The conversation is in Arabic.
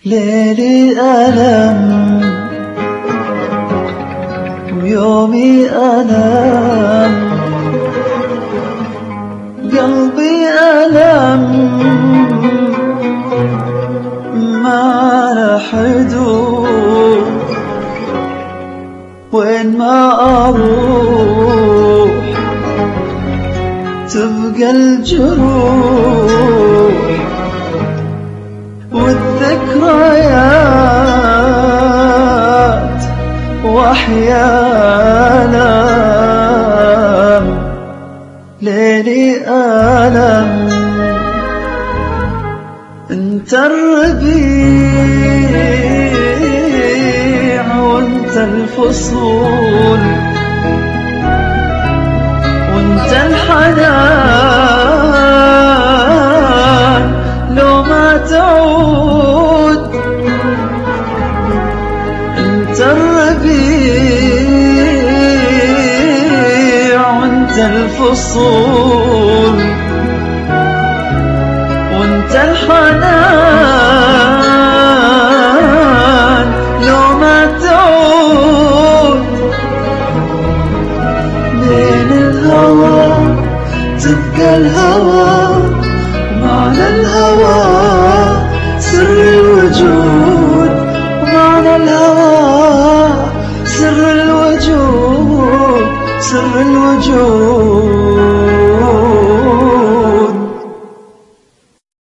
ليلي ألم ويومي ألم، قلبي ألم ما له حدود، وين ما أروح تبقى الجروح والذكريات وأحيانا. ليلي ألم انت الربيع وانت الفصول، وانت الحنان لو ما تعود. انت الربيع وانت الفصول، وانت الحنان لو ما تعود. بين الهوى تبقى الهوى